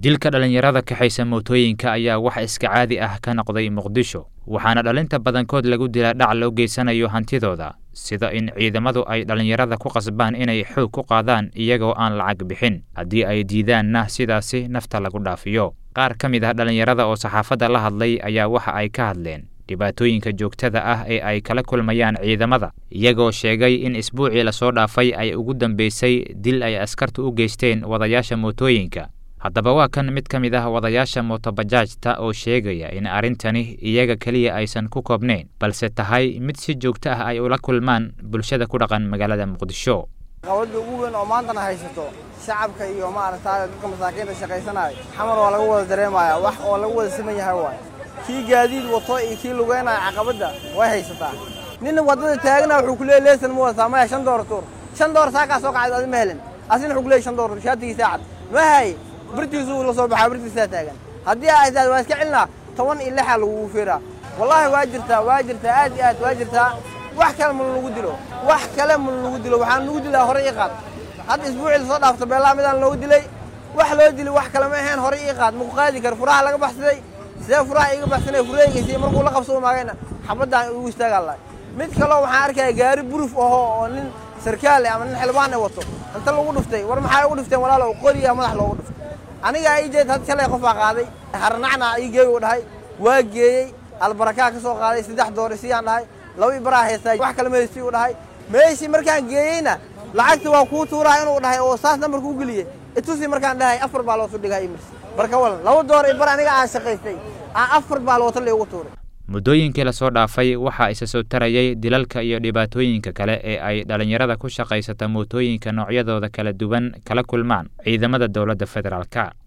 dilka dhalinyarada kaxaysa mootooyinka ayaa wax iska caadi ah ka noqday Muqdisho waxaana dhalinta badankood lagu dilaa dhac loo geysanayo hantidooda sida in ciidamadu ay dhalinyarada ku qasbaan inay xoog ku qaadaan iyagoo aan lacag bixin haddii ay diidaanna sidaasi nafta lagu dhaafiyo qaar ka mid ah dhalinyarada oo saxaafadda la hadlay ayaa waxa ay ka hadleen dhibaatooyinka joogtada ah ee ay kala kulmayaan ciidamada iyagoo sheegay in isbuucii la soo dhaafay ay ugu dambeysay dil ay askartu u geysteen wadayaasha mootooyinka haddaba waa kan mid ka mid ah wadayaasha mootobajaajta oo sheegaya in arrintani iyaga kaliya aysan ku koobnayn balse tahay mid si joogto ah ay ula kulmaan bulshada ku dhaqan magaalada Muqdisho qawada ugu weyn oo maantana haysato shacabka iyo maaragtay dadka masaakiinta shaqaysanay xamar waa lagu wada dareemayaa wax oo lagu wada siman yahay waay kii gaadiid wato iyo kii lugeynaya caqabada way haysataa nin wadada taagna wuxuu ku leeyahay leesan ma wada ma $5 saaka soo qacay adii meelan asina wuxuu ku leeyahay $5 shaatiga saacad ma hay برتيزو ولا صباح برتيزا تاجن هدي أيضا واسكعلنا طوان إلا حلو وفيرا والله واجرتها آدي واجرتها وحكلم من الودلو وحكلم من الودلو وحن الودلو هريقات هذا أسبوع الصدق طب الله مدان الودلي وحلودلي وحكلم هين هريقات مقادي كرفراح لقى بحثي سيف فراح يقى بحثنا فريق يسير مركو لقى بصوم معنا حمد ويشتغل الله متكلم وحارك جاري بروف أهو سركالي عملنا حلوانه وطو أنت لو ودفتي ورم حاجة ودفتي ولا لو قرية ما لو ودفتي aniga ay jeed had kale qof qaaday harnacna ay geey u dhahay waa geeyay albaraka ka soo qaaday $3 siyaan dhahay laba ibraa heesay wax kale meesii u dhahay meeshii markaan geeyayna lacagta waa ku tuuraa inuu dhahay oo saas number ku galiyay itusi markaan dhahay 4 baa loo soo dhigay marka wal $2 ibra aniga aan shaqaystay 4 baa loo talay ugu tuuray muddooyinkii la soo dhaafay waxa isa soo tarayay dilalka iyo dhibaatooyinka kale ee ay dhalinyarada ku shaqaysata mootooyinka noocyadooda kala duwan kala kulmaan ciidamada dawladda federaalka